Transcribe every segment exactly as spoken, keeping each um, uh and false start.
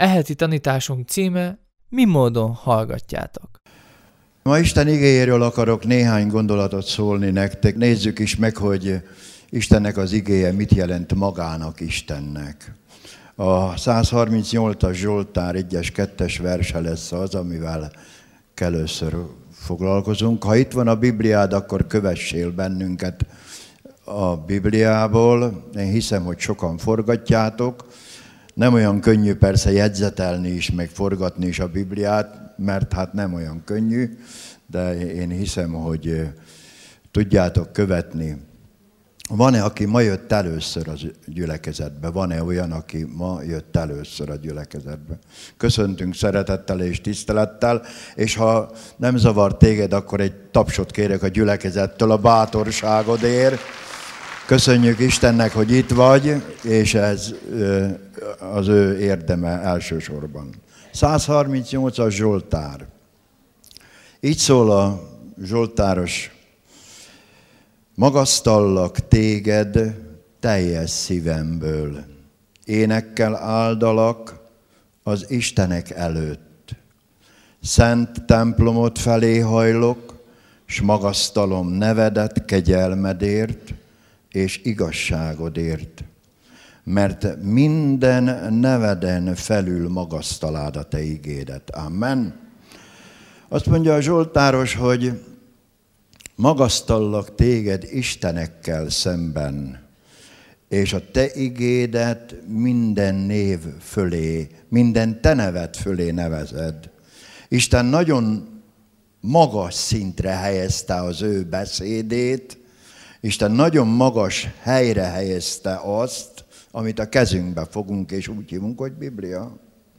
Eheti tanításunk címe: mi módon hallgatjátok? Ma Isten igéjéről akarok néhány gondolatot szólni nektek. Nézzük is meg, hogy Istennek az igéje mit jelent magának Istennek. A száz harmincnyolcas Zsoltár egyes kettes verse lesz az, amivel először foglalkozunk. Ha itt van a Bibliád, akkor kövessél bennünket a Bibliából. Én hiszem, hogy sokan forgatjátok. Nem olyan könnyű persze jegyzetelni is, meg forgatni is a Bibliát, mert hát nem olyan könnyű, de én hiszem, hogy tudjátok követni. Van-e, aki ma jött először a gyülekezetbe? Van-e olyan, aki ma jött először a gyülekezetbe? Köszöntünk szeretettel és tisztelettel, és ha nem zavar téged, akkor egy tapsot kérek a gyülekezettől a bátorságodért. Köszönjük Istennek, hogy itt vagy, és ez az ő érdeme elsősorban. száz harmincnyolcas Zsoltár. Így szól a zsoltáros: magasztallak téged teljes szívemből, énekkel áldalak az Istenek előtt. Szent templomod felé hajlok, s magasztalom nevedet kegyelmedért és igazságodért, mert minden neveden felül magasztalád a te igédet. Amen. Azt mondja a zsoltáros, hogy magasztallak téged Istenekkel szemben, és a te igédet minden név fölé, minden te neved fölé nevezed. Isten nagyon magas szintre helyezte az ő beszédét, Isten nagyon magas helyre helyezte azt, amit a kezünkbe fogunk, és úgy hívunk, hogy Biblia.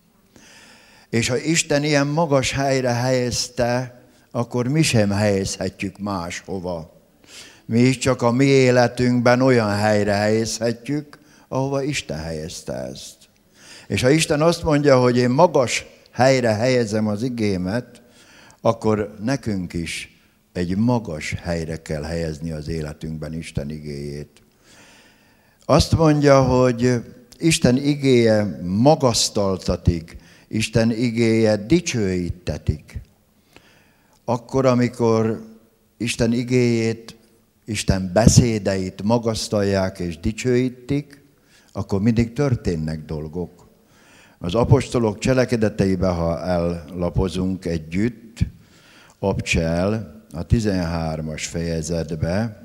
És ha Isten ilyen magas helyre helyezte, akkor mi sem helyezhetjük máshova. Mi is csak a mi életünkben olyan helyre helyezhetjük, ahova Isten helyezte ezt. És ha Isten azt mondja, hogy én magas helyre helyezem az igémet, akkor nekünk is egy magas helyre kell helyezni az életünkben Isten igéjét. Azt mondja, hogy Isten igéje magasztaltatik, Isten igéje dicsőítetik. Akkor, amikor Isten igéjét, Isten beszédeit magasztalják és dicsőítik, akkor mindig történnek dolgok. Az apostolok cselekedeteibe, ha ellapozunk együtt, abcsel, a tizenhármas fejezetbe,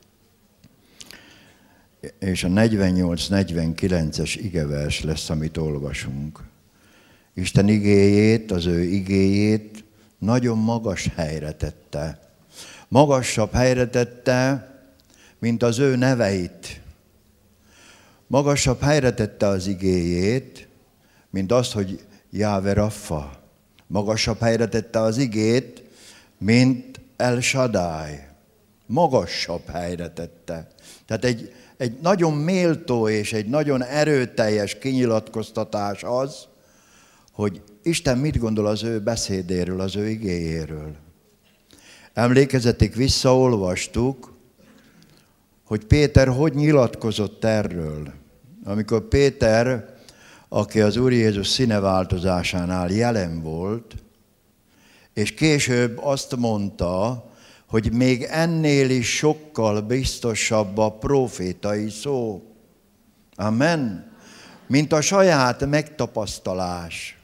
és a negyvennyolc negyvenkilences igevers lesz, amit olvasunk. Isten igéjét, az ő igéjét nagyon magas helyre tette. Magasabb helyre tette, mint az ő neveit. Magasabb helyre tette az igéjét, mint azt, hogy Jáve Raffa. Magasabb helyre tette az igét, mint El Shaddai. Magasabb helyre tette. Tehát egy, egy nagyon méltó és egy nagyon erőteljes kinyilatkoztatás az, hogy Isten mit gondol az ő beszédéről, az ő igéjéről. Emlékezetik vissza, olvastuk, hogy Péter hogy nyilatkozott erről. Amikor Péter, aki az Úr Jézus színeváltozásánál jelen volt, és később azt mondta, hogy még ennél is sokkal biztosabb a prófétai szó. Amen. Mint a saját megtapasztalás.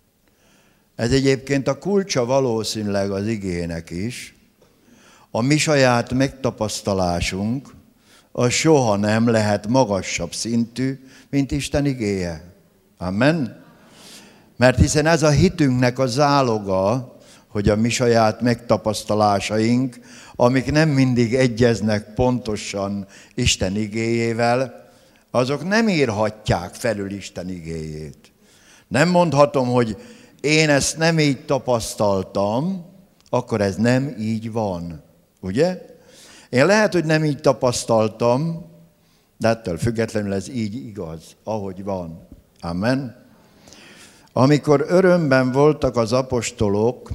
Ez egyébként a kulcsa valószínűleg az igének is. A mi saját megtapasztalásunk, az soha nem lehet magasabb szintű, mint Isten igéje. Amen. Mert hiszen ez a hitünknek a záloga, hogy a mi saját megtapasztalásaink, amik nem mindig egyeznek pontosan Isten igéjével, azok nem írhatják felül Isten igéjét. Nem mondhatom, hogy én ezt nem így tapasztaltam, akkor ez nem így van. Ugye? Én lehet, hogy nem így tapasztaltam, de ettől függetlenül ez így igaz, ahogy van. Amen. Amikor örömben voltak az apostolok,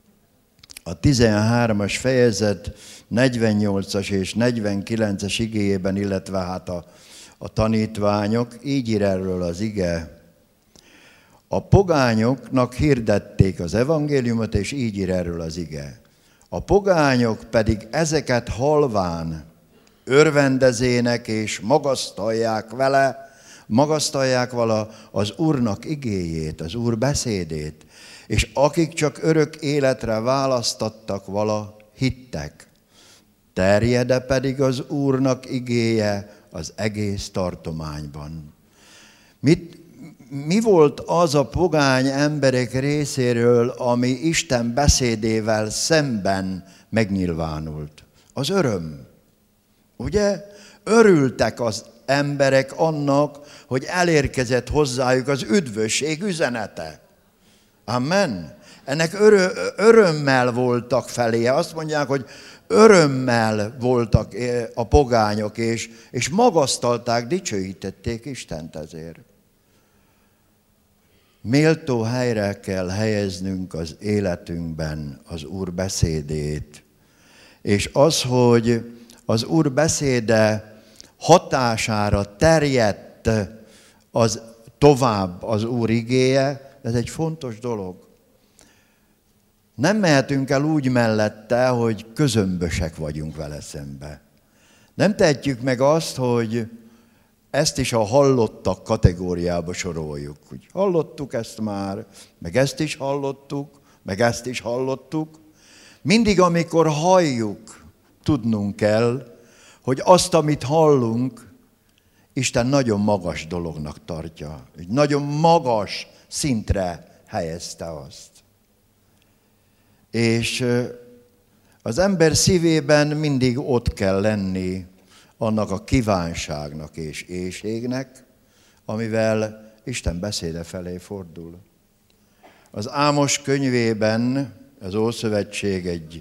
a tizenhármas fejezet negyvennyolcas és negyvenkilences igéjében, illetve hát a, a tanítványok, így ír erről az ige. A pogányoknak hirdették az evangéliumot, és így ír erről az ige. A pogányok pedig ezeket halván örvendezének és magasztalják vele, magasztalják vala az Úrnak igéjét, az Úr beszédét, és akik csak örök életre választattak vala, hittek. Terjede pedig az Úrnak igéje az egész tartományban. Mit, mi volt az a pogány emberek részéről, ami Isten beszédével szemben megnyilvánult? Az öröm. Ugye? Örültek az emberek annak, hogy elérkezett hozzájuk az üdvösség üzenete. Amen. Ennek örö, örömmel voltak feléje. Azt mondják, hogy örömmel voltak a pogányok, és, és magasztalták, dicsőítették Istent ezért. Méltó helyre kell helyeznünk az életünkben az Úr beszédét. És az, hogy az Úr beszéde hatására terjedt az tovább az Úr igéje, ez egy fontos dolog. Nem mehetünk el úgy mellette, hogy közömbösek vagyunk vele szembe. Nem tehetjük meg azt, hogy ezt is a hallottak kategóriába soroljuk. Úgy hallottuk ezt már, meg ezt is hallottuk, meg ezt is hallottuk. Mindig, amikor halljuk, tudnunk kell, hogy azt, amit hallunk, Isten nagyon magas dolognak tartja. Egy nagyon magas szintre helyezte azt. És az ember szívében mindig ott kell lenni annak a kívánságnak és éhségnek, amivel Isten beszéde felé fordul. Az Ámos könyvében, az Ószövetség egy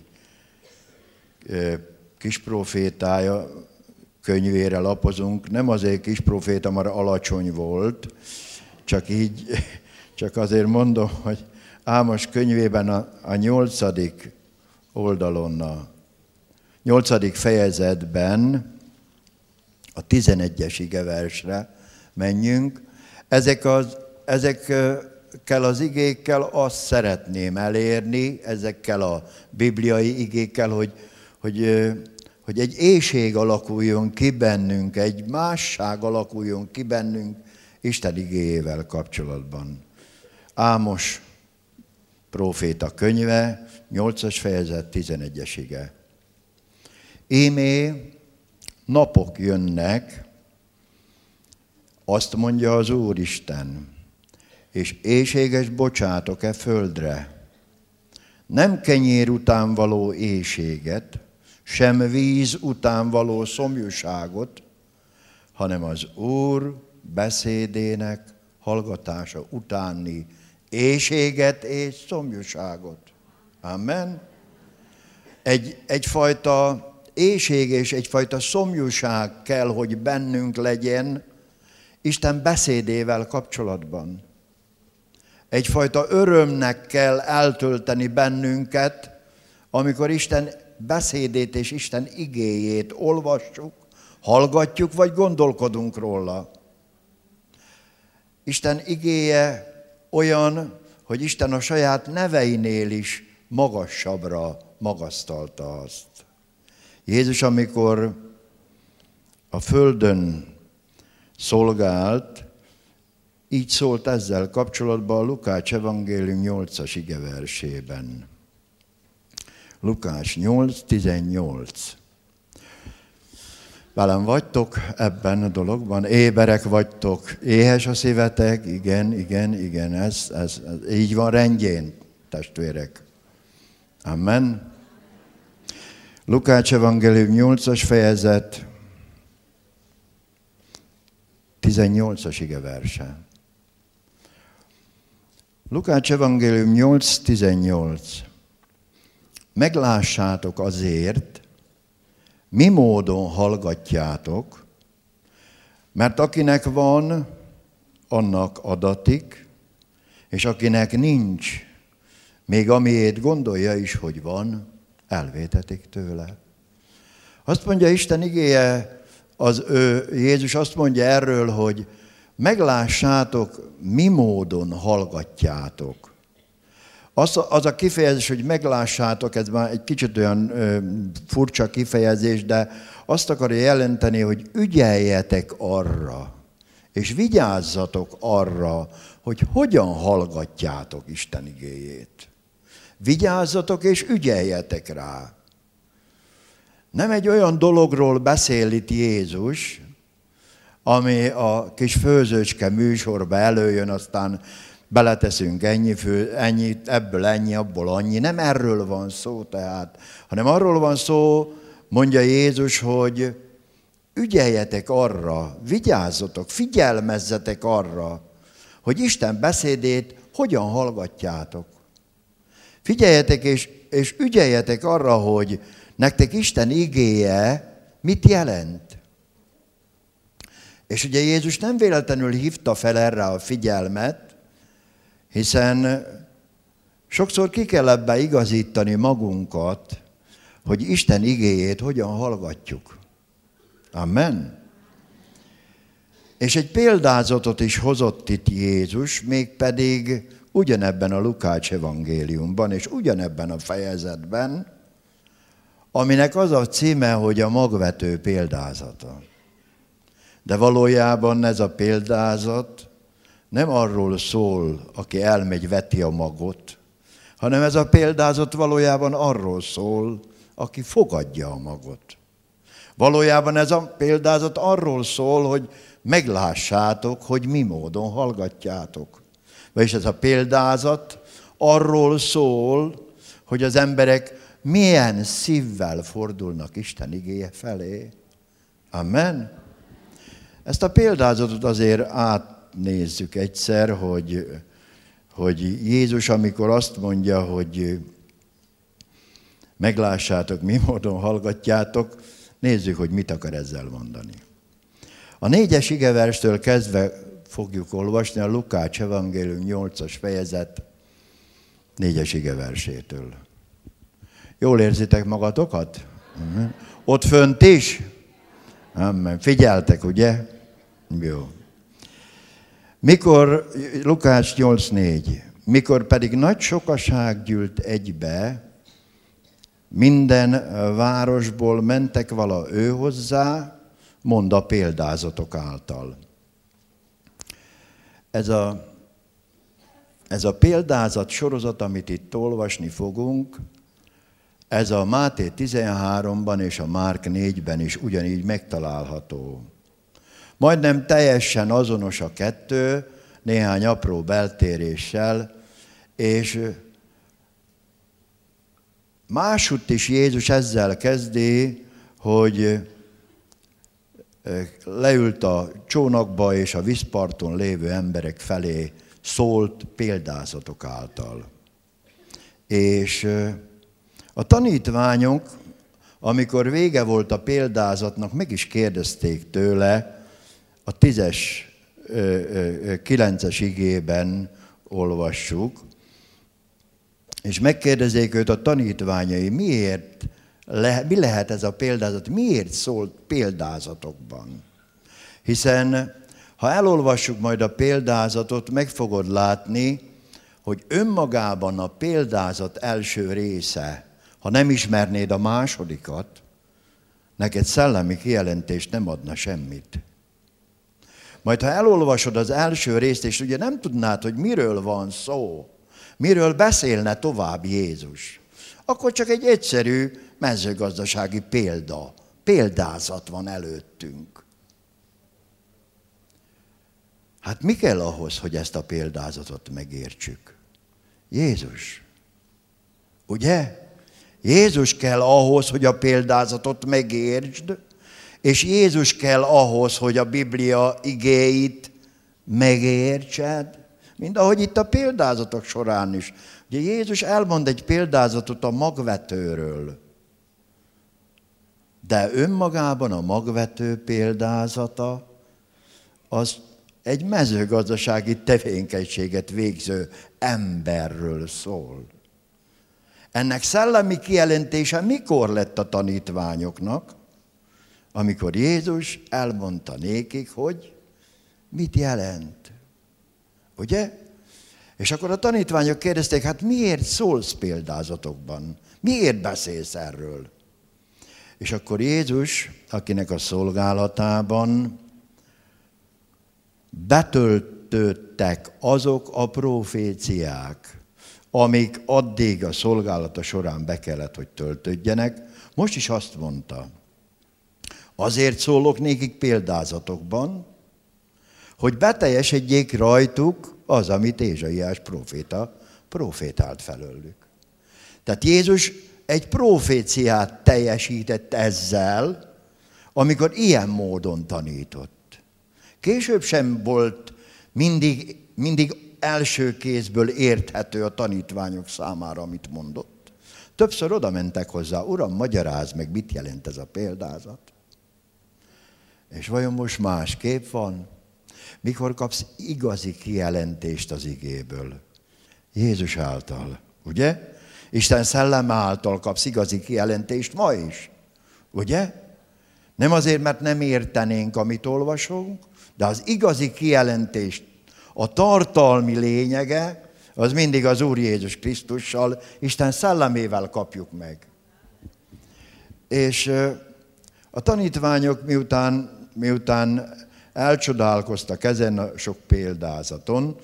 kis profétája könyvére lapozunk, nem azért kis proféta, mert alacsony volt, csak így, csak azért mondom, hogy Ámos könyvében a, a nyolcadik oldalon, a nyolcadik fejezetben a tizenegyes igeversre menjünk. Ezek az, ezekkel az igékkel azt szeretném elérni, ezekkel a bibliai igékkel, hogy, hogy, hogy egy éhség alakuljon ki bennünk, egy másság alakuljon ki bennünk Isten igéjével kapcsolatban. Ámos próféta könyve, nyolcas fejezet, tizenegyes ige. Ímé napok jönnek, azt mondja az Úristen, és éhséges bocsátok-e földre. Nem kenyér után való éhséget, sem víz után való szomjúságot, hanem az Úr beszédének hallgatása utáni éhséget és szomjúságot. Amen. Egy, egyfajta éhség és egyfajta szomjúság kell, hogy bennünk legyen Isten beszédével kapcsolatban. Egyfajta örömnek kell eltölteni bennünket, amikor Isten beszédét és Isten igéjét olvassuk, hallgatjuk, vagy gondolkodunk róla. Isten igéje olyan, hogy Isten a saját neveinél is magasabbra magasztalta azt. Jézus, amikor a földön szolgált, így szólt ezzel kapcsolatban a Lukács evangélium nyolcas igeversében. Lukács nyolc tizennyolc. Velem vagytok ebben a dologban, éberek vagytok, éhes a szívetek, igen, igen, igen, ez, ez, ez így van rendjén, testvérek. Amen. Lukács evangélium nyolcas fejezet, tizennyolcas igeverse. Lukács evangélium nyolc tizennyolc. Meglássátok azért, mi módon hallgatjátok, mert akinek van, annak adatik, és akinek nincs, még amiért gondolja is, hogy van, elvétetik tőle. Azt mondja Isten igéje, az ő, Jézus azt mondja erről, hogy meglássátok, mi módon hallgatjátok. Az a, az a kifejezés, hogy meglássátok, ez már egy kicsit olyan ö, furcsa kifejezés, de azt akarja jelenteni, hogy ügyeljetek arra, és vigyázzatok arra, hogy hogyan hallgatjátok Isten igéjét. Vigyázzatok és ügyeljetek rá. Nem egy olyan dologról beszél itt Jézus, ami a kis főzőcske műsorba előjön, aztán beleteszünk ennyi, fő, ennyi, ebből ennyi, abból annyi. Nem erről van szó tehát, hanem arról van szó, mondja Jézus, hogy ügyeljetek arra, vigyázzatok, figyelmezzetek arra, hogy Isten beszédét hogyan hallgatjátok. Figyeljetek és, és ügyeljetek arra, hogy nektek Isten igéje mit jelent. És ugye Jézus nem véletlenül hívta fel erre a figyelmet, hiszen sokszor ki kell ebbe igazítani magunkat, hogy Isten igéjét hogyan hallgatjuk. Amen. És egy példázatot is hozott itt Jézus, mégpedig ugyanebben a Lukács evangéliumban, és ugyanebben a fejezetben, aminek az a címe, hogy a magvető példázata. De valójában ez a példázat nem arról szól, aki elmegy, veti a magot, hanem ez a példázat valójában arról szól, aki fogadja a magot. Valójában ez a példázat arról szól, hogy meglássátok, hogy mi módon hallgatjátok. Vagyis ez a példázat arról szól, hogy az emberek milyen szívvel fordulnak Isten igéje felé. Amen. Ezt a példázatot azért átnézzük egyszer, hogy, hogy Jézus, amikor azt mondja, hogy meglássátok, mi módon hallgatjátok, nézzük, hogy mit akar ezzel mondani. A négyes igeverstől kezdve fogjuk olvasni a Lukács evangélium nyolcas fejezet négyes igeversétől. Jól érzitek magatokat? Uh-huh. Ott fönt is? Amen. Figyeltek, ugye? Jó. Mikor, Lukács nyolc négy, mikor pedig nagy sokaság gyűlt egybe, minden városból mentek vala ő hozzá, mond a példázatok által. Ez a, ez a példázat sorozat, amit itt olvasni fogunk, ez a Máté tizenháromban és a Márk négyben is ugyanígy megtalálható. Majdnem teljesen azonos a kettő, néhány apró beltéréssel, és másutt is Jézus ezzel kezdi, hogy leült a csónakba, és a vízparton lévő emberek felé szólt példázatok által. És a tanítványok, amikor vége volt a példázatnak, meg is kérdezték tőle, a tízes, kilences igében olvassuk, és megkérdezik őt a tanítványai, miért, mi lehet ez a példázat, miért szólt példázatokban. Hiszen ha elolvassuk majd a példázatot, meg fogod látni, hogy önmagában a példázat első része, ha nem ismernéd a másodikat, neked szellemi kijelentést nem adna semmit. Majd ha elolvasod az első részt, és ugye nem tudnád, hogy miről van szó, miről beszélne tovább Jézus, akkor csak egy egyszerű mezőgazdasági példa, példázat van előttünk. Hát mi kell ahhoz, hogy ezt a példázatot megértsük? Jézus. Ugye? Jézus kell ahhoz, hogy a példázatot megértsd, és Jézus kell ahhoz, hogy a Biblia igéit megértsed, mint ahogy itt a példázatok során is. Ugye Jézus elmond egy példázatot a magvetőről, de önmagában a magvető példázata az egy mezőgazdasági tevékenységet végző emberről szól. Ennek szellemi kijelentése mikor lett a tanítványoknak? Amikor Jézus elmondta nékik, hogy mit jelent. Ugye? És akkor a tanítványok kérdezték, hát miért szólsz példázatokban? Miért beszélsz erről? És akkor Jézus, akinek a szolgálatában betöltöttek azok a proféciák, amik addig a szolgálata során be kellett, hogy töltődjenek, most is azt mondta, azért szólok nékik példázatokban, hogy beteljesedjék rajtuk az, amit Ézsaiás próféta profétált felőlük. Tehát Jézus egy proféciát teljesített ezzel, amikor ilyen módon tanított. Később sem volt mindig, mindig első kézből érthető a tanítványok számára, amit mondott. Többször oda mentek hozzá, Uram, magyarázd meg, mit jelent ez a példázat. És vajon most másképp van? Mikor kapsz igazi kijelentést az igéből? Jézus által, ugye? Isten szelleme által kapsz igazi kijelentést ma is, ugye? Nem azért, mert nem értenénk, amit olvasunk, de az igazi kijelentést, a tartalmi lényege, az mindig az Úr Jézus Krisztussal, Isten szellemével kapjuk meg. És a tanítványok miután, miután elcsodálkoztak ezen a sok példázaton,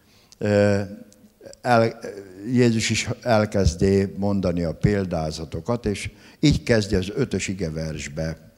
el, Jézus is elkezdi mondani a példázatokat, és így kezdi az ötös igeversbe.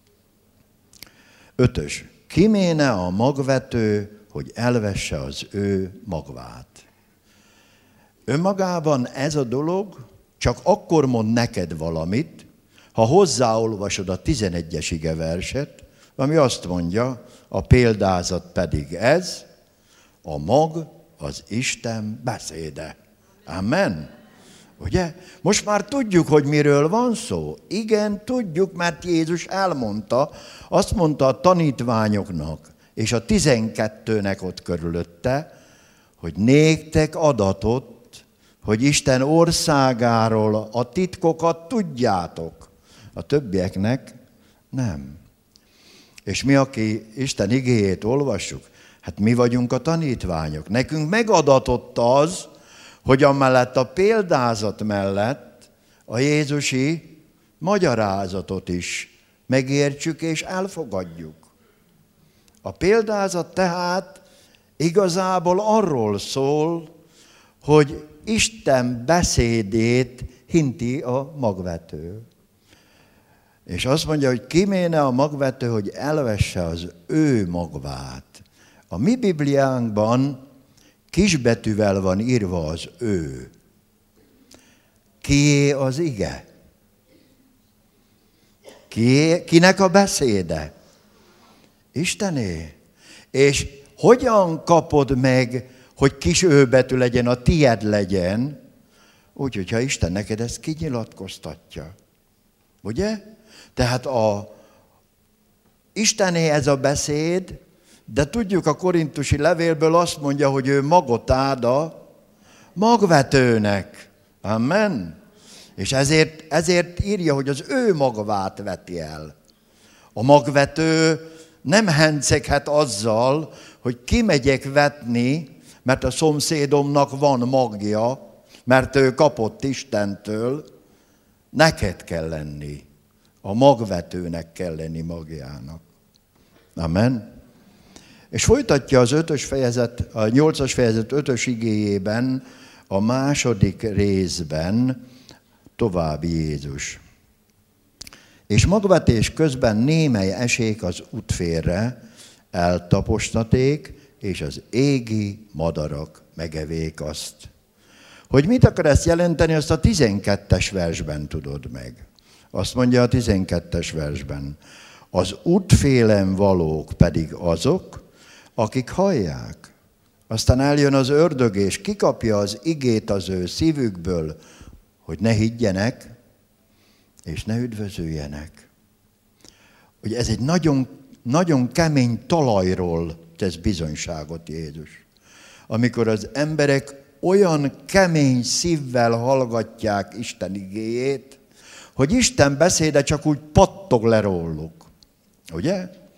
Ötös. Kiméne a magvető, hogy elvesse az ő magvát. Önmagában ez a dolog csak akkor mond neked valamit, ha hozzáolvasod a tizenegyes igeverset, ami azt mondja, a példázat pedig ez, a mag az Isten beszéde. Amen. Ugye? Most már tudjuk, hogy miről van szó. Igen, tudjuk, mert Jézus elmondta, azt mondta a tanítványoknak, és a tizenkettőnek ott körülötte, hogy néktek adatot, hogy Isten országáról a titkokat tudjátok. A többieknek nem. És mi, aki Isten igéjét olvassuk, hát mi vagyunk a tanítványok. Nekünk megadatott az, hogy amellett a példázat mellett a jézusi magyarázatot is megértsük és elfogadjuk. A példázat tehát igazából arról szól, hogy Isten beszédét hinti a magvető. És azt mondja, hogy kiméne a magvető, hogy elvesse az ő magvát. A mi Bibliánkban kisbetűvel van írva az ő. Kié az ige? Kié, kinek a beszéde? Istené. És hogyan kapod meg, hogy kis őbetű legyen, a tied legyen? Úgy, hogyha Isten neked ezt kinyilatkoztatja. Ugye? Tehát a Istené ez a beszéd, de tudjuk a korintusi levélből azt mondja, hogy ő magot ad a magvetőnek. Amen. És ezért, ezért írja, hogy az ő magvát veti el. A magvető nem henceghet azzal, hogy kimegyek vetni, mert a szomszédomnak van magja, mert ő kapott Istentől, neked kell lenni. A magvetőnek kell lenni magjának. Amen. És folytatja az ötös fejezet, a nyolcas fejezet ötös igéjében, a második részben tovább Jézus. És magvetés közben némely esék az útfélre, eltapostaték, és az égi madarak megevék azt. Hogy mit akar ezt jelenteni, azt a tizenkettes versben tudod meg. Azt mondja a tizenkettes versben. Az útfélen valók pedig azok, akik hallják. Aztán eljön az ördög, és kikapja az igét az ő szívükből, hogy ne higgyenek, és ne üdvözöljenek. Ugye ez egy nagyon, nagyon kemény talajról tesz bizonyságot Jézus. Amikor az emberek olyan kemény szívvel hallgatják Isten igéjét, hogy Isten beszéde csak úgy pattog le róluk. Ugye?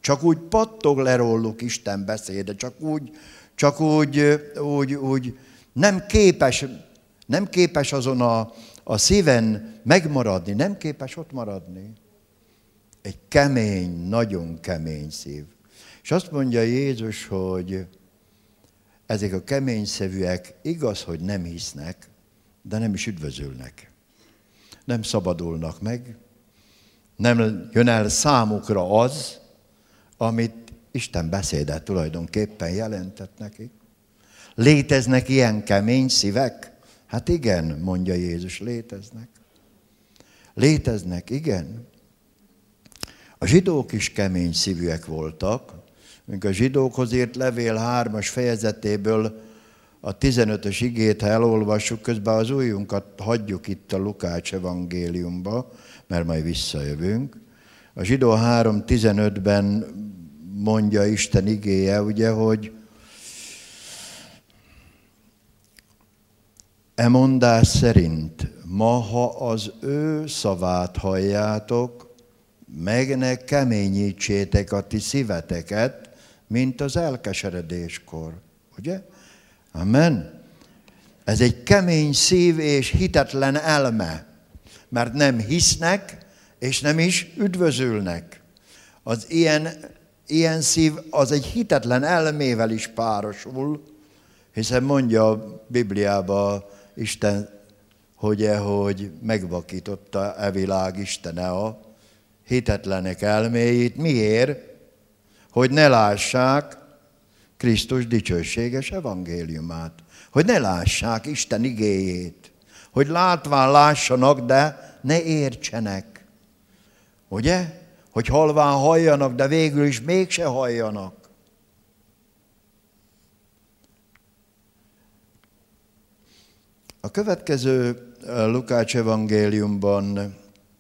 Csak úgy pattog le róluk Isten beszéde, csak úgy, csak úgy, úgy, úgy nem képes, nem képes azon a, a szíven megmaradni, nem képes ott maradni. Egy kemény, nagyon kemény szív. És azt mondja Jézus, hogy ezek a kemény szívűek igaz, hogy nem hisznek, de nem is üdvözülnek. Nem szabadulnak meg, nem jön el számukra az, amit Isten beszéde tulajdonképpen jelentett nekik. Léteznek ilyen kemény szívek? Hát igen, mondja Jézus, léteznek. Léteznek, igen. A zsidók is kemény szívűek voltak, amikor a zsidókhoz írt levél hármas fejezetéből a tizenötös igét, ha elolvassuk, közben az ujjunkat hagyjuk itt a Lukács evangéliumba, mert majd visszajövünk. A zsidó három tizenötben mondja Isten igéje, ugye, hogy e mondás szerint ma, ha az ő szavát halljátok, meg ne keményítsétek a ti szíveteket, mint az elkeseredéskor. Ugye? Amen. Ez egy kemény szív és hitetlen elme, mert nem hisznek, és nem is üdvözülnek. Az ilyen, ilyen szív az egy hitetlen elmével is párosul, hiszen mondja a Bibliában Isten, hogy, hogy megvakította e világ Istene a hitetlenek elméjét. Miért? Hogy ne lássák Krisztus dicsőséges evangéliumát. Hogy ne lássák Isten igéjét. Hogy látván lássanak, de ne értsenek. Ugye? Hogy halván halljanak, de végül is mégse halljanak. A következő Lukács evangéliumban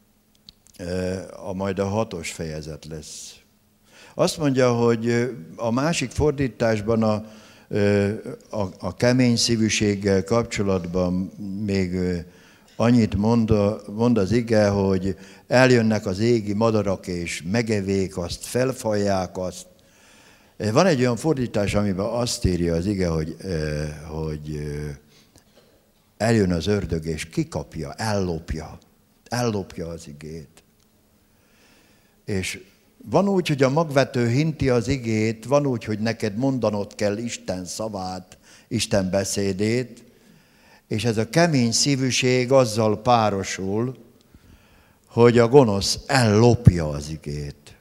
a majd a hatos fejezet lesz. Azt mondja, hogy a másik fordításban a, a, a kemény szívűséggel kapcsolatban még annyit mond, mond az ige, hogy eljönnek az égi madarak és megevék azt, felfalják azt. Van egy olyan fordítás, amiben azt írja az ige, hogy, hogy eljön az ördög és kikapja, ellopja, ellopja az igét. És van úgy, hogy a magvető hinti az igét, van úgy, hogy neked mondanod kell Isten szavát, Isten beszédét, és ez a kemény szívűség azzal párosul, hogy a gonosz ellopja az igét.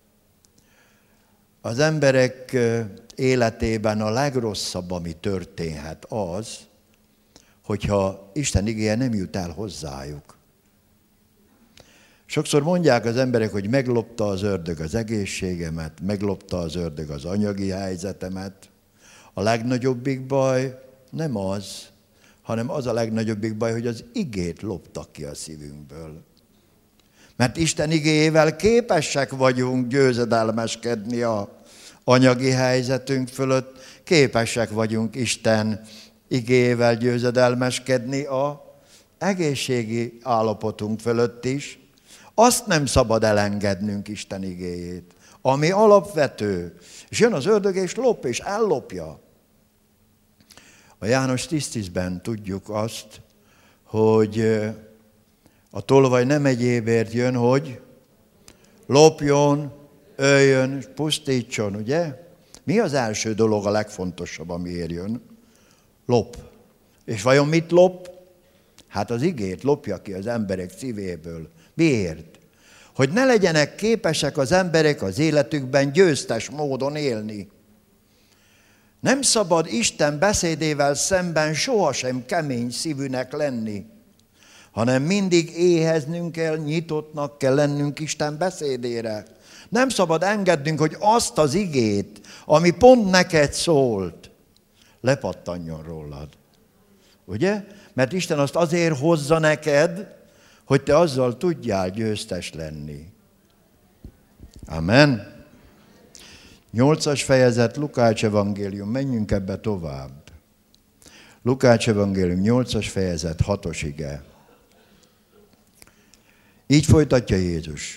Az emberek életében a legrosszabb, ami történhet az, hogyha Isten igéje nem jut el hozzájuk. Sokszor mondják az emberek, hogy meglopta az ördög az egészségemet, meglopta az ördög az anyagi helyzetemet. A legnagyobbik baj nem az, hanem az a legnagyobbik baj, hogy az igét loptak ki a szívünkből. Mert Isten igéjével képesek vagyunk győzedelmeskedni a anyagi helyzetünk fölött, képesek vagyunk Isten igéjével győzedelmeskedni a egészségi állapotunk fölött is. Azt nem szabad elengednünk Isten igéjét, ami alapvető. És jön az ördög és lop, és ellopja. A János tíz tízben tudjuk azt, hogy a tolvaj nem egyébért jön, hogy lopjon, öljön, pusztítson, ugye? Mi az első dolog, a legfontosabb, amiért jön? Lop. És vajon mit lop? Hát az igét lopja ki az emberek szívéből. Miért? Hogy ne legyenek képesek az emberek az életükben győztes módon élni. Nem szabad Isten beszédével szemben sohasem kemény szívűnek lenni, hanem mindig éheznünk kell, nyitottnak kell lennünk Isten beszédére. Nem szabad engednünk, hogy azt az igét, ami pont neked szólt, lepattanjon rólad. Ugye? Mert Isten azt azért hozza neked, hogy te azzal tudjál győztes lenni. Amen. Nyolcas fejezet, Lukács evangélium, menjünk ebbe tovább. Lukács evangélium, nyolcas fejezet, hatos ige. Így folytatja Jézus.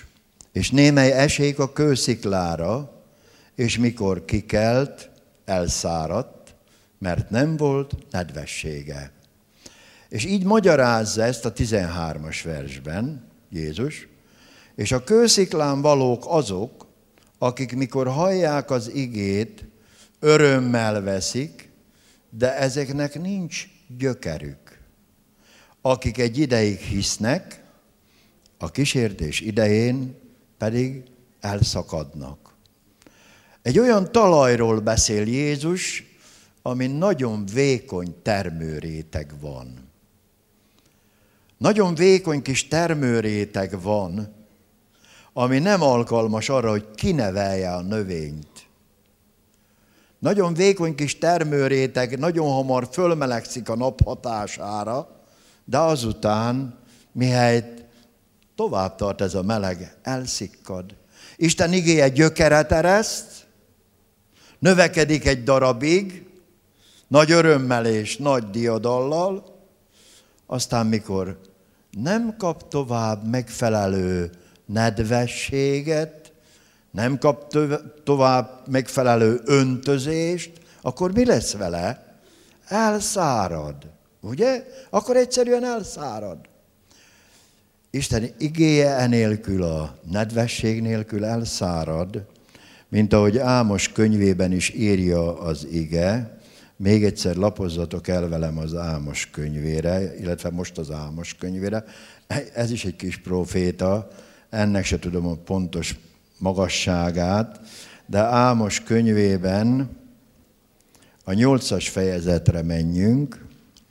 és némely esék a kősziklára, és mikor kikelt, elszáradt, mert nem volt nedvessége. És így magyarázza ezt a tizenhármas versben Jézus, és a kősziklán valók azok, akik mikor hallják az igét, örömmel veszik, de ezeknek nincs gyökerük. Akik egy ideig hisznek, a kísértés idején pedig elszakadnak. Egy olyan talajról beszél Jézus, ami nagyon vékony termőréteg van. Nagyon vékony kis termőréteg van, ami nem alkalmas arra, hogy kinevelje a növényt. Nagyon vékony kis termőréteg, nagyon hamar fölmelegszik a nap hatására, de azután, mihelyt tovább tart ez a meleg, elszikkad. Isten igéje gyökeret ereszt, növekedik egy darabig, nagy örömmel és nagy diadallal, aztán mikor nem kap tovább megfelelő nedvességet, nem kap tovább megfelelő öntözést, akkor mi lesz vele? Elszárad, ugye? Akkor egyszerűen elszárad. Isten igéje enélkül, a nedvesség nélkül elszárad, mint ahogy Ámos könyvében is írja az ige. Még egyszer lapozzatok el velem az Ámos könyvére, illetve most az Ámos könyvére. Ez is egy kis proféta, ennek se tudom a pontos magasságát, de Ámos könyvében a nyolcas fejezetre menjünk,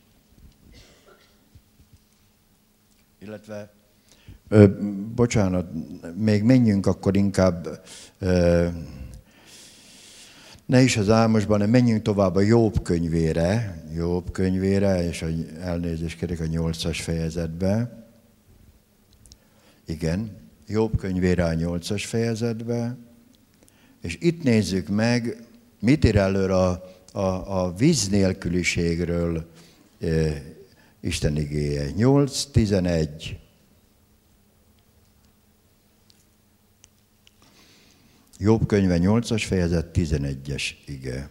illetve, ö, bocsánat, még menjünk akkor inkább, ö, ne is az Ámosban, hanem menjünk tovább a Jobb könyvére, Jobb könyvére, és elnézést kérek a nyolcas fejezetbe. Igen, Jobb könyvére a nyolcas fejezetbe, és itt nézzük meg, mit ír előre a, a, a víz nélküliségről e, Isten igéje. nyolc tizenegy. Jobb könyve nyolcas fejezet tizenegyes ige.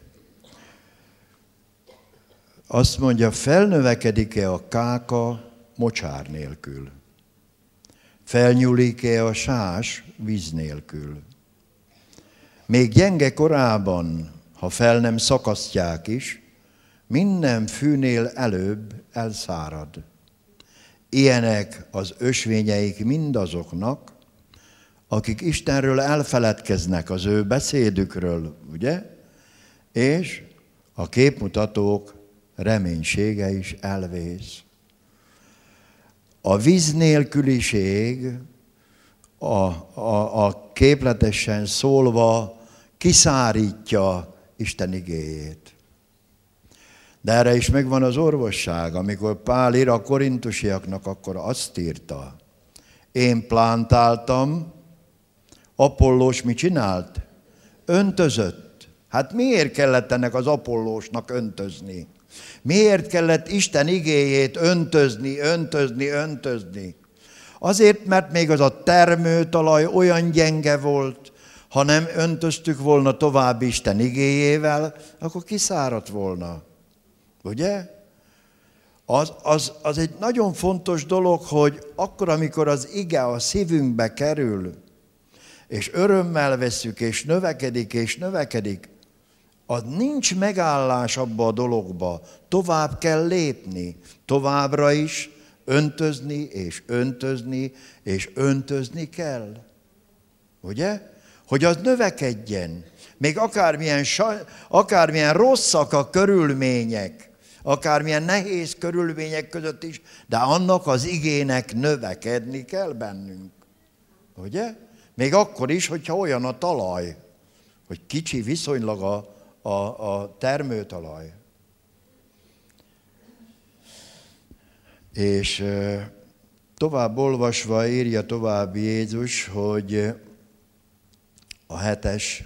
Azt mondja, felnövekedik-e a káka mocsár nélkül? Felnyúlik-e a sás víz nélkül? Még gyenge korában, ha fel nem szakasztják is, minden fűnél előbb elszárad. Ilyenek az ösvényeik mindazoknak, akik Istenről elfeledkeznek, az ő beszédükről, ugye? És a képmutatók reménysége is elvész. A víz nélküliség, a, a, a képletesen szólva kiszárítja Isten igéjét. De erre is megvan az orvosság. Amikor Pál ír a korintusiaknak, akkor azt írta, én plántáltam, Apollós mit csinált? Öntözött. Hát miért kellett ennek az Apollósnak öntözni? Miért kellett Isten igéjét öntözni, öntözni, öntözni? Azért, mert még az a termőtalaj olyan gyenge volt, ha nem öntöztük volna tovább Isten igéjével, akkor kiszáradt volna. Ugye? Az, az, az egy nagyon fontos dolog, hogy akkor, amikor az ige a szívünkbe kerül, és örömmel vesszük, és növekedik, és növekedik, az nincs megállás abba a dologba. Tovább kell lépni, továbbra is öntözni, és öntözni, és öntözni kell. Ugye? Hogy az növekedjen. Még akármilyen, akármilyen rosszak a körülmények, akármilyen nehéz körülmények között is, de annak az igének növekedni kell bennünk. Ugye? Még akkor is, hogyha olyan a talaj, hogy kicsi viszonylag a, a, a termőtalaj. És tovább olvasva írja tovább Jézus, hogy a hetes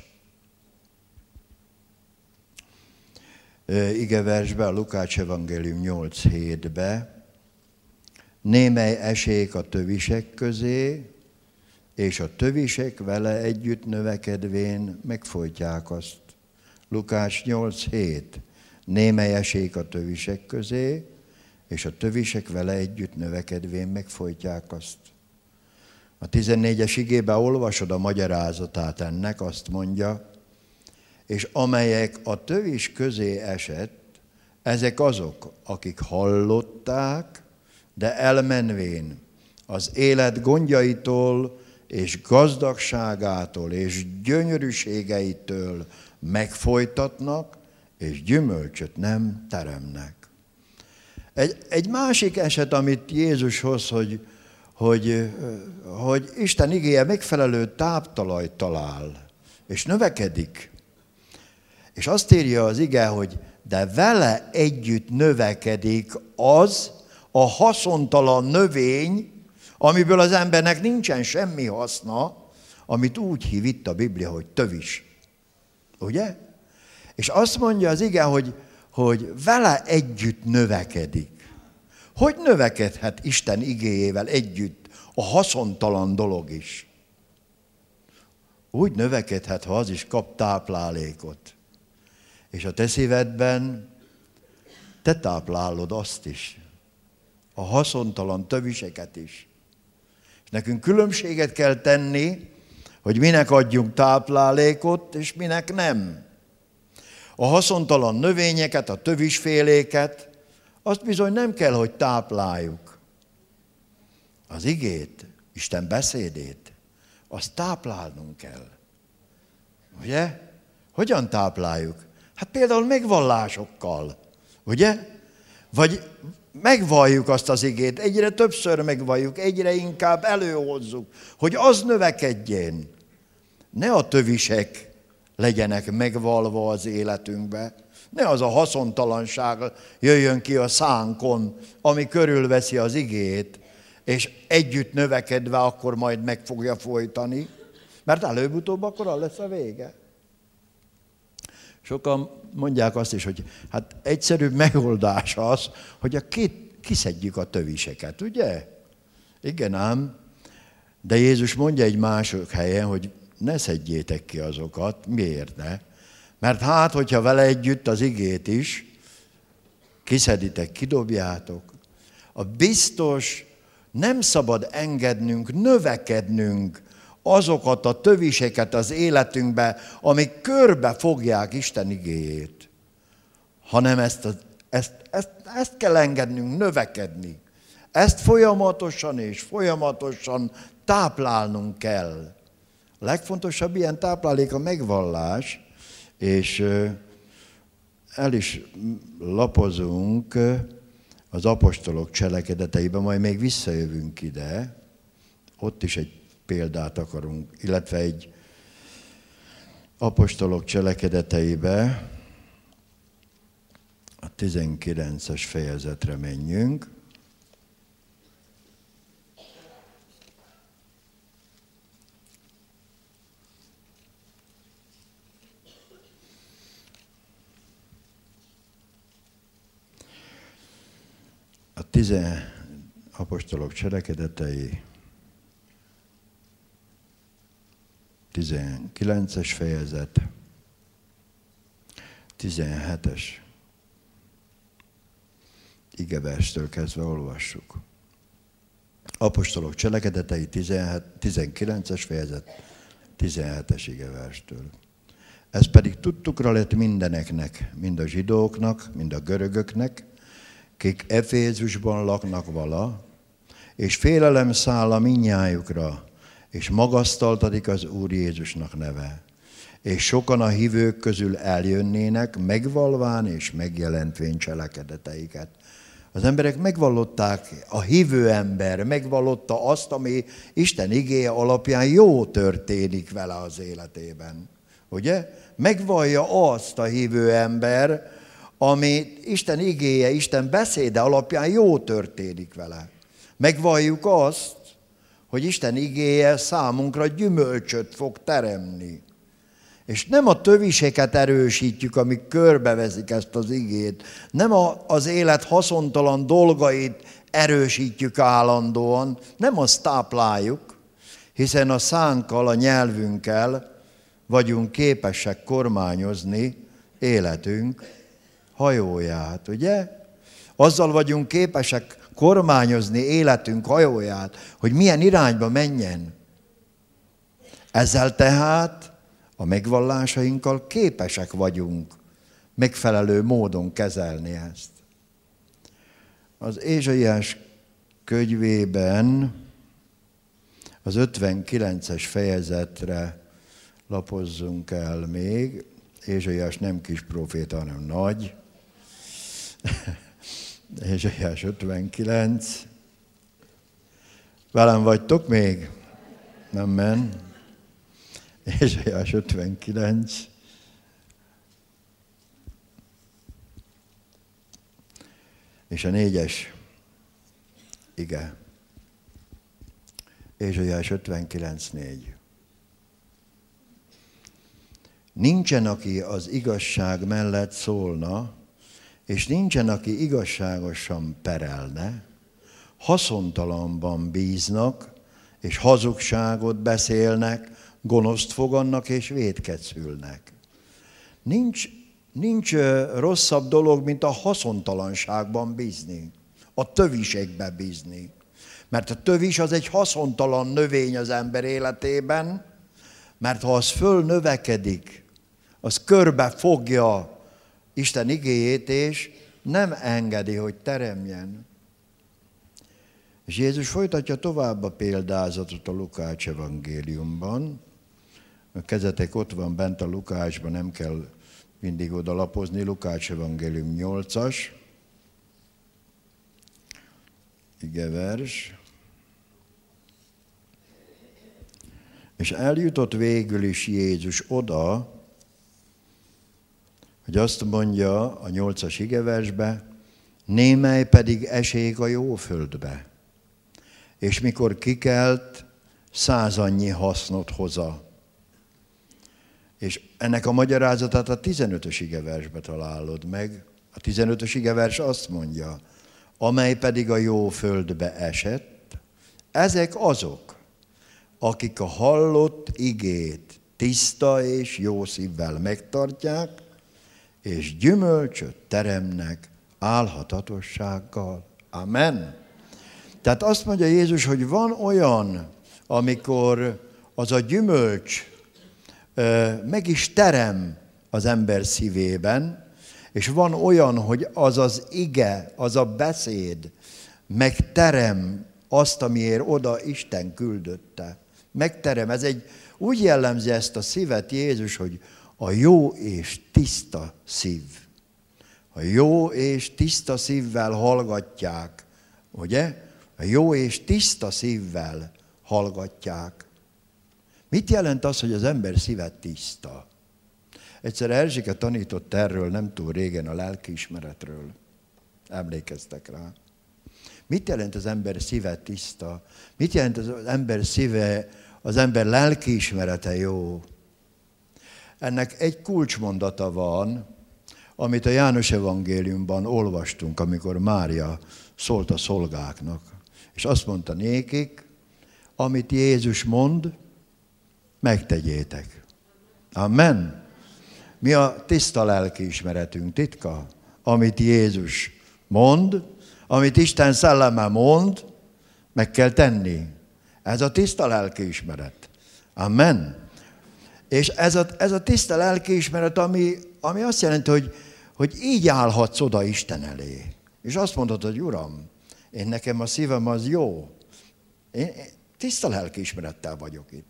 igeversben, a Lukács evangélium nyolc hétbe, némely esék a tövisek közé, és a tövisek vele együtt növekedvén megfojtják azt. Lukács nyolc hét. Némely esék a tövisek közé, és a tövisek vele együtt növekedvén megfojtják azt. A tizennégyes igében olvasod a magyarázatát ennek, azt mondja, és amelyek a tövis közé esett, ezek azok, akik hallották, de elmenvén az élet gondjaitól és gazdagságától és gyönyörűségeitől megfojtatnak, és gyümölcsöt nem teremnek. Egy, egy másik eset, amit Jézus hoz, hogy, hogy, hogy Isten igéje megfelelő táptalajt talál, és növekedik. És azt írja az ige, hogy de vele együtt növekedik az a haszontalan növény, amiből az embernek nincsen semmi haszna, amit úgy hív itt a Biblia, hogy tövis. Ugye? És azt mondja az ige, hogy, hogy vele együtt növekedik. Hogy növekedhet Isten igéjével együtt a haszontalan dolog is? Úgy növekedhet, ha az is kap táplálékot. És a te szívedben te táplálod azt is. A haszontalan töviseket is. És nekünk különbséget kell tenni, hogy minek adjunk táplálékot, és minek nem. A haszontalan növényeket, a tövisféléket, azt bizony nem kell, hogy tápláljuk. Az igét, Isten beszédét, azt táplálnunk kell. Ugye? Hogyan tápláljuk? Hát például megvallásokkal, ugye? Vagy megvalljuk azt az igét, egyre többször megvalljuk, egyre inkább előhozzuk, hogy az növekedjen. Ne a tövisek legyenek megvalva az életünkbe, ne az a haszontalanság jöjjön ki a szánkon, ami körülveszi az igét, és együtt növekedve akkor majd meg fogja folytani, mert előbb-utóbb akkor az lesz a vége. Sokan mondják azt is, hogy hát egyszerűbb megoldás az, hogy a két, kiszedjük a töviseket, ugye? Igen ám, de Jézus mondja egy másik helyen, hogy ne szedjétek ki azokat. Miért ne? Mert hát, hogyha vele együtt az igét is kiszeditek, kidobjátok, a biztos nem szabad engednünk, növekednünk azokat a töviseket az életünkbe, amik körbe fogják Isten igéjét, hanem ezt, a, ezt, ezt, ezt kell engednünk növekedni. Ezt folyamatosan és folyamatosan táplálnunk kell. A legfontosabb ilyen táplálék a megvallás, és el is lapozunk az apostolok cselekedeteiben, majd még visszajövünk ide, ott is egy példát akarunk, illetve egy apostolok cselekedeteibe a tizenkilences fejezetre menjünk. A tizen apostolok cselekedetei tizenkilences fejezet, tizenhetes igeverstől kezdve olvassuk. Apostolok cselekedetei tizenkilences fejezet, tizenhetes igeverstől. Ez pedig tudtukra lett mindeneknek, mind a zsidóknak, mind a görögöknek, kik Efézusban laknak vala, és félelem száll a mindnyájukra, és magasztaltatik az Úr Jézusnak neve. És sokan a hívők közül eljönnének, megvalván és megjelentvén cselekedeteiket. Az emberek megvallották, a hívő ember megvallotta azt, ami Isten igéje alapján jó történik vele az életében. Ugye? Megvallja azt a hívő ember, ami Isten igéje, Isten beszéde alapján jó történik vele. Megvalljuk azt, hogy Isten igéje számunkra gyümölcsöt fog teremni. És nem a töviseket erősítjük, amik körbeveszik ezt az igét, nem a, az élet haszontalan dolgait erősítjük állandóan, nem azt tápláljuk, Hiszen a szánkkal, a nyelvünkkel vagyunk képesek kormányozni életünk hajóját, ugye? Azzal vagyunk képesek kormányozni életünk hajóját, hogy milyen irányba menjen. Ezzel tehát a megvallásainkkal képesek vagyunk megfelelő módon kezelni ezt. Az Ézsaiás könyvében az ötvenkilences fejezetre lapozzunk el még. Ézsaiás nem kis próféta, hanem nagy. Ézsaiás ötvenkilenc. Velem vagytok még? Nem men. Ézsaiás ötvenkilenc. És a négyes ige. Ézsaiás ötvenkilenc négy. Nincsen, aki az igazság mellett szólna, és nincsen, aki igazságosan perelne, haszontalanban bíznak, és hazugságot beszélnek, gonoszt fogannak, és vétket szülnek. Nincs, nincs rosszabb dolog, mint a haszontalanságban bízni, a töviségbe bízni. Mert a tövis az egy haszontalan növény az ember életében, mert ha az fölnövekedik, az körbe fogja Isten igéjét, és nem engedi, hogy teremjen. És Jézus folytatja tovább a példázatot a Lukács evangéliumban. A kezetek ott van bent a Lukácsban, nem kell mindig oda lapozni. Lukács evangélium nyolcas igevers. És eljutott végül is Jézus oda, hogy azt mondja a nyolcas igeversbe, némely pedig esék a jó földbe, és mikor kikelt, százannyi hasznot hoza. És ennek a magyarázatát a tizenötös igeversbe találod meg. A tizenötös igevers azt mondja, amely pedig a jó földbe esett, ezek azok, akik a hallott igét tiszta és jó szívvel megtartják, és gyümölcsöt teremnek álhatatossággal. Amen. Tehát azt mondja Jézus, hogy van olyan, amikor az a gyümölcs meg is terem az ember szívében, és van olyan, hogy az az ige, az a beszéd megterem azt, amiért oda Isten küldötte. Megterem. Ez egy, úgy jellemzi ezt a szívet Jézus, hogy a jó és tiszta szív. A jó és tiszta szívvel hallgatják, ugye? A jó és tiszta szívvel hallgatják. Mit jelent az, hogy az ember szíve tiszta? Egyszer Erzsike tanított erről nem túl régen a lelkiismeretről. Emlékeztek rá. Mit jelent az ember szíve tiszta? Mit jelent az ember szíve, az ember lelkiismerete jó? Ennek egy kulcsmondata van, amit a János evangéliumban olvastunk, amikor Mária szólt a szolgáknak. És azt mondta nékik, amit Jézus mond, megtegyétek. Amen. Mi a tiszta lelkiismeretünk titka? Amit Jézus mond, amit Isten szelleme mond, meg kell tenni. Ez a tiszta lelkiismeret. Amen. És ez a, ez a tiszta lelkiismeret, ami, ami azt jelenti, hogy, hogy így állhatsz oda Isten elé. És azt mondod, hogy Uram, én nekem a szívem az jó. Én, én tiszta lelkiismerettel vagyok itt.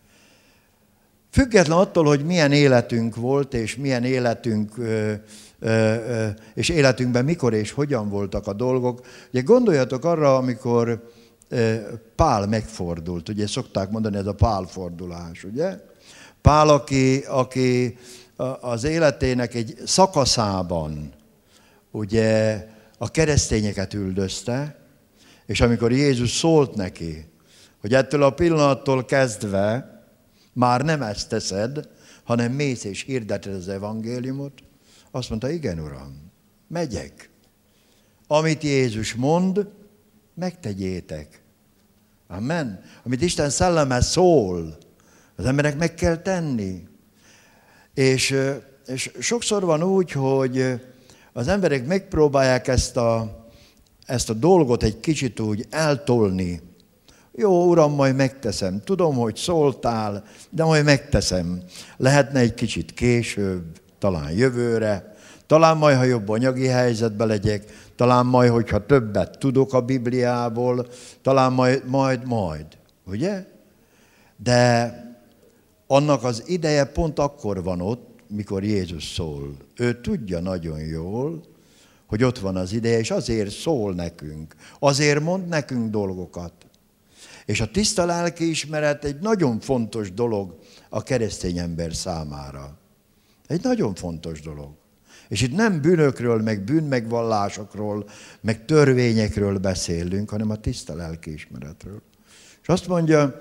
Független attól, hogy milyen életünk volt, és milyen életünk, ö, ö, ö, és életünkben mikor és hogyan voltak a dolgok. Ugye gondoljatok arra, amikor ö, Pál megfordult. Ugye szokták mondani, ez a Pál fordulás, ugye? Pál, aki, aki az életének egy szakaszában ugye a keresztényeket üldözte, és amikor Jézus szólt neki, hogy ettől a pillanattól kezdve már nem ezt teszed, hanem mész és hirdeted az evangéliumot, azt mondta, igen, Uram, megyek. Amit Jézus mond, megtegyétek. Amen. Amit Isten szelleme szól, az emberek meg kell tenni. És, és sokszor van úgy, hogy az emberek megpróbálják ezt a, ezt a dolgot egy kicsit úgy eltolni. Jó, Uram, majd megteszem. Tudom, hogy szóltál, de majd megteszem. Lehetne egy kicsit később, talán jövőre, talán majd, ha jobb anyagi helyzetben legyek, talán majd, hogyha többet tudok a Bibliából, talán majd, majd, majd. Ugye? De annak az ideje pont akkor van ott, mikor Jézus szól. Ő tudja nagyon jól, hogy ott van az ideje, és azért szól nekünk. Azért mond nekünk dolgokat. És a tiszta lelkiismeret egy nagyon fontos dolog a keresztény ember számára. Egy nagyon fontos dolog. És itt nem bűnökről, meg bűnmegvallásokról, meg törvényekről beszélünk, hanem a tiszta lelkiismeretről. És azt mondja,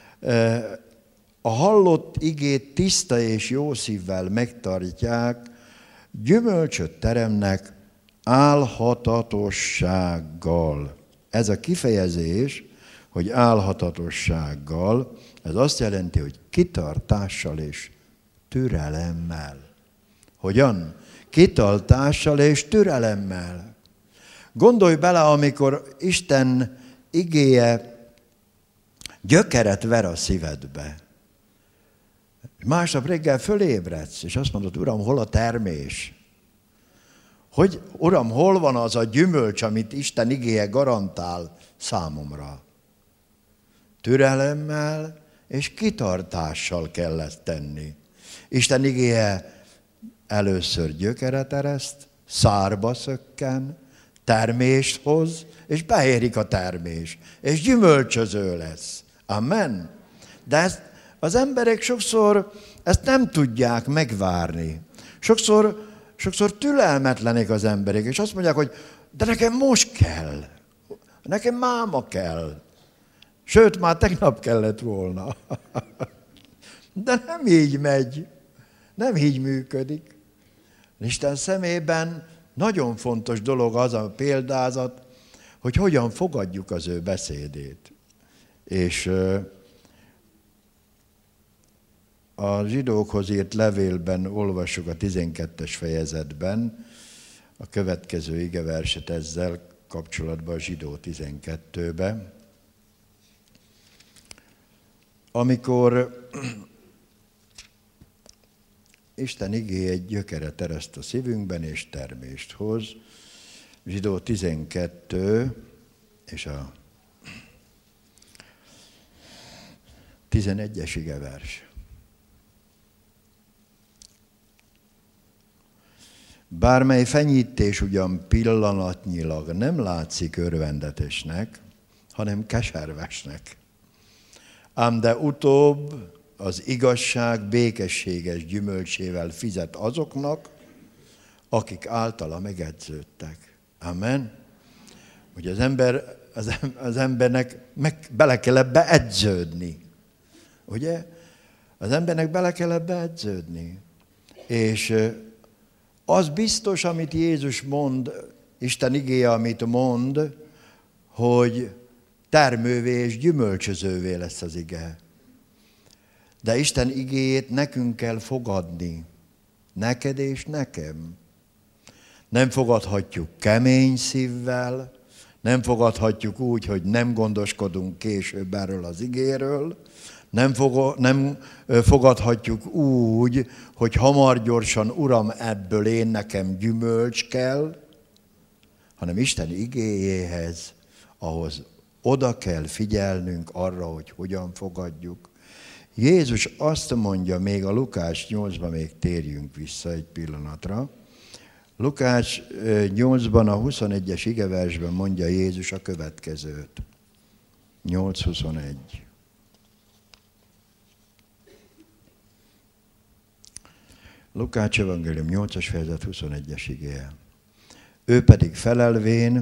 a hallott igét tiszta és jó szívvel megtartják, gyümölcsöt teremnek álhatatossággal. Ez a kifejezés, hogy álhatatossággal, ez azt jelenti, hogy kitartással és türelemmel. Hogyan? Kitartással és türelemmel. Gondolj bele, amikor Isten igéje gyökeret ver a szívedbe. Másnap reggel fölébredsz, és azt mondod, Uram, hol a termés? Hogy, Uram, hol van az a gyümölcs, amit Isten igéje garantál számomra? Türelemmel és kitartással kell ezt tenni. Isten igéje először gyökeret ereszt, szárba szökken, termést hoz, és beérik a termés, és gyümölcsöző lesz. Amen. De ezt az emberek sokszor ezt nem tudják megvárni. Sokszor, sokszor türelmetlenek az emberek, és azt mondják, hogy de nekem most kell. Nekem máma kell. Sőt, már tegnap kellett volna. De nem így megy. Nem így működik. Isten szemében nagyon fontos dolog az a példázat, hogy hogyan fogadjuk az ő beszédét. És a zsidókhoz írt levélben olvassuk a tizenkettes fejezetben a következő igeverset ezzel kapcsolatban, a Zsidó tizenkettőben. Amikor Isten igéje egy gyökeret ereszt a szívünkben, és termést hoz. Zsidó tizenkettő és a tizenegyes igevers. Bármely fenyítés ugyan pillanatnyilag nem látszik örvendetesnek, hanem keservesnek. Ám de utóbb az igazság békességes gyümölcsével fizet azoknak, akik általa megedződtek. Amen. Hogy az, ember, az, az embernek meg bele kell ebbe edződni. Ugye? Az embernek bele kell ebbe edződni. És az biztos, amit Jézus mond, Isten igéje, amit mond, hogy termővé és gyümölcsözővé lesz az ige. De Isten igéjét nekünk kell fogadni. Neked és nekem. Nem fogadhatjuk kemény szívvel, nem fogadhatjuk úgy, hogy nem gondoskodunk később erről az igéről, nem, fog, nem fogadhatjuk úgy, hogy hamar gyorsan, Uram, ebből én nekem gyümölcs kell, hanem Isten igéjéhez, ahhoz oda kell figyelnünk arra, hogy hogyan fogadjuk. Jézus azt mondja, még a Lukács nyolcban, még térjünk vissza egy pillanatra. Lukács nyolcban, a huszonegyes igeversben mondja Jézus a következőt. nyolc huszonegy. Lukács evangélium nyolcas fejezet huszonegyes igéje. Ő pedig felelvén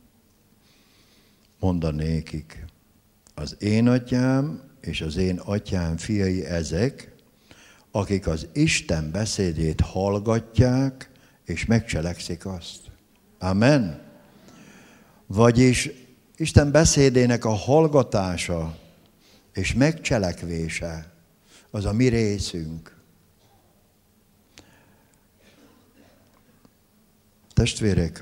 mondanékik, az én atyám és az én atyám fiai ezek, akik az Isten beszédét hallgatják, és megcselekszik azt. Amen. Vagyis Isten beszédének a hallgatása és megcselekvése az a mi részünk. Testvérek,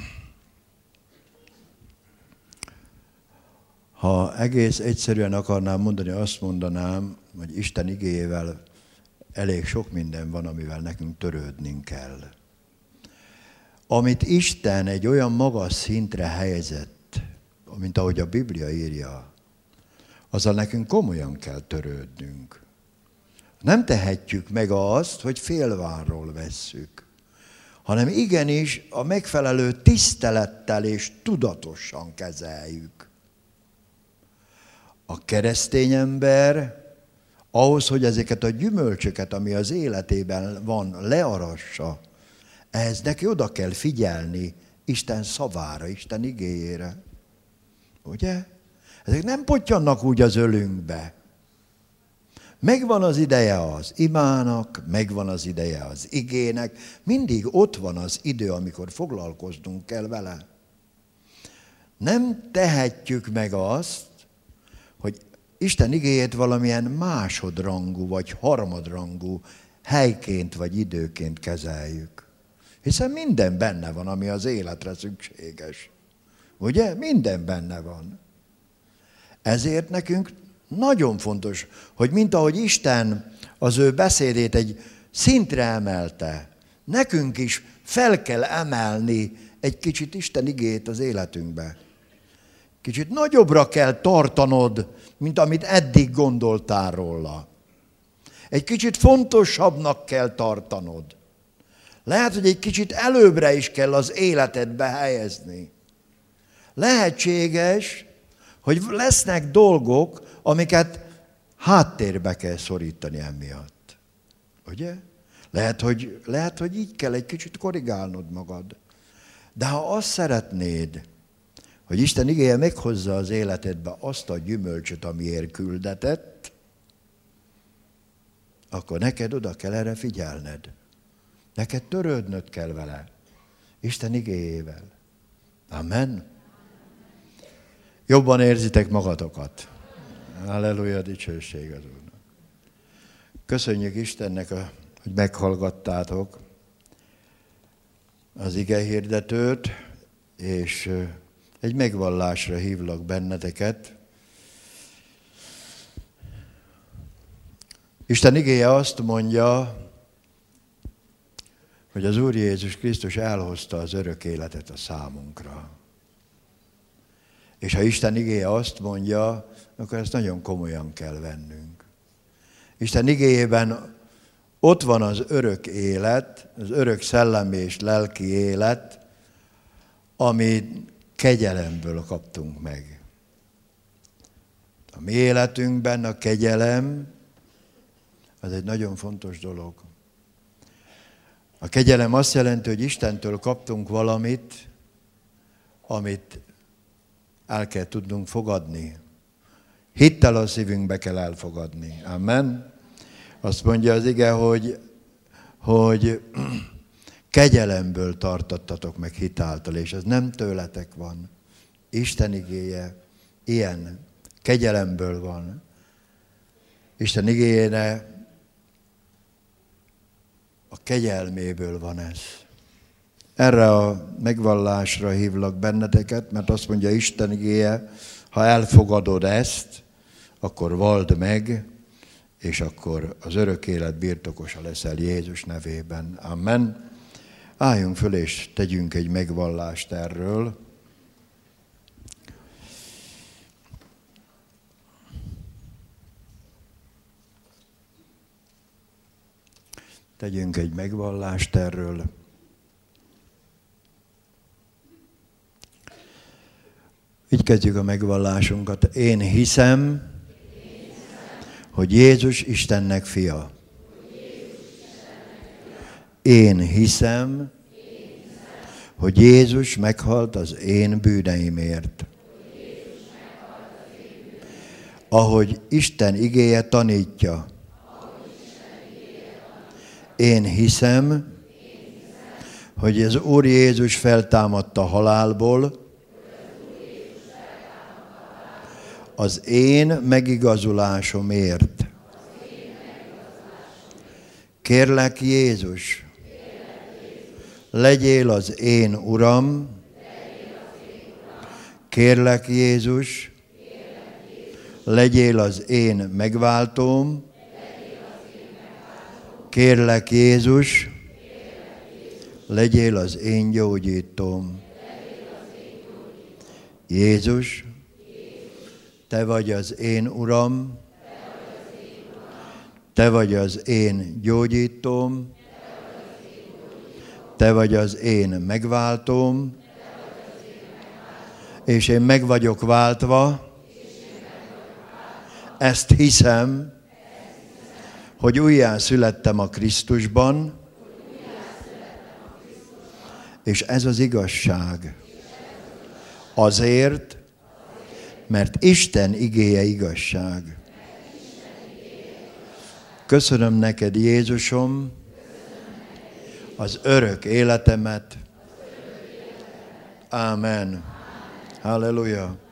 ha egész egyszerűen akarnám mondani, azt mondanám, hogy Isten igéjével elég sok minden van, amivel nekünk törődnünk kell. Amit Isten egy olyan magas szintre helyezett, mint ahogy a Biblia írja, azzal nekünk komolyan kell törődnünk. Nem tehetjük meg azt, hogy félvárról vesszük, hanem igenis a megfelelő tisztelettel és tudatosan kezeljük. A keresztény ember ahhoz, hogy ezeket a gyümölcsöket, ami az életében van, learassa, ehhez neki oda kell figyelni Isten szavára, Isten igéjére. Ugye? Ezek nem pottyannak úgy az ölünkbe. Megvan az ideje az imának, megvan az ideje az igének, mindig ott van az idő, amikor foglalkoznunk kell vele. Nem tehetjük meg azt, hogy Isten igéjét valamilyen másodrangú vagy harmadrangú helyként vagy időként kezeljük. Hiszen minden benne van, ami az életre szükséges. Ugye? Minden benne van. Ezért nekünk nagyon fontos, hogy mint ahogy Isten az ő beszédét egy szintre emelte, nekünk is fel kell emelni egy kicsit Isten igét az életünkbe. Kicsit nagyobbra kell tartanod, mint amit eddig gondoltál róla. Egy kicsit fontosabbnak kell tartanod. Lehet, hogy egy kicsit előbbre is kell az életedbe helyezni. Lehetséges, hogy lesznek dolgok, amiket háttérbe kell szorítani emiatt. Ugye? Lehet, hogy, lehet, hogy így kell egy kicsit korrigálnod magad. De ha azt szeretnéd, hogy Isten igéje meghozza az életedbe azt a gyümölcsöt, amiért küldetett, akkor neked oda kell erre figyelned. Neked törődnöd kell vele. Isten igéjével. Amen. Jobban érzitek magatokat. Halleluja, dicsőség az Úrnak. Köszönjük Istennek, hogy meghallgattátok az igehirdetőt, és egy megvallásra hívlak benneteket. Isten igéje azt mondja, hogy az Úr Jézus Krisztus elhozta az örök életet a számunkra. És ha Isten igéje azt mondja, akkor ezt nagyon komolyan kell vennünk. Isten igéjében ott van az örök élet, az örök szellemi és lelki élet, amit kegyelemből kaptunk meg. A mi életünkben a kegyelem az egy nagyon fontos dolog. A kegyelem azt jelenti, hogy Istentől kaptunk valamit, amit el kell tudnunk fogadni. Hittel a szívünkbe kell elfogadni. Amen. Azt mondja az ige, hogy, hogy kegyelemből tartottatok meg hitáltal, és ez nem tőletek van. Isten igéje ilyen, kegyelemből van. Isten igéjének a kegyelméből van ez. Erre a megvallásra hívlak benneteket, mert azt mondja Isten igéje, ha elfogadod ezt, akkor vald meg, és akkor az örök élet birtokosa leszel Jézus nevében. Amen. Álljunk föl, és tegyünk egy megvallást erről. Tegyünk egy megvallást erről. Így kezdjük a megvallásunkat. Én hiszem, hogy Jézus Istennek fia. Én hiszem, hogy Jézus meghalt az én bűneimért. Ahogy Isten igéje tanítja. Én hiszem, hogy az Úr Jézus feltámadt a halálból, az én megigazulásomért. Kérlek Jézus, legyél az én Uram. Kérlek Jézus, legyél az én megváltóm. Kérlek Jézus, legyél az én gyógyítóm. Jézus, te vagy az én Uram, te vagy az én gyógyítóm, te vagy az én megváltóm, és én meg vagyok váltva, ezt hiszem, hogy újjá születtem a Krisztusban, és ez az igazság. Azért, mert Isten igéje igazság. Köszönöm neked, Jézusom, az örök életemet. Ámen. Halleluja.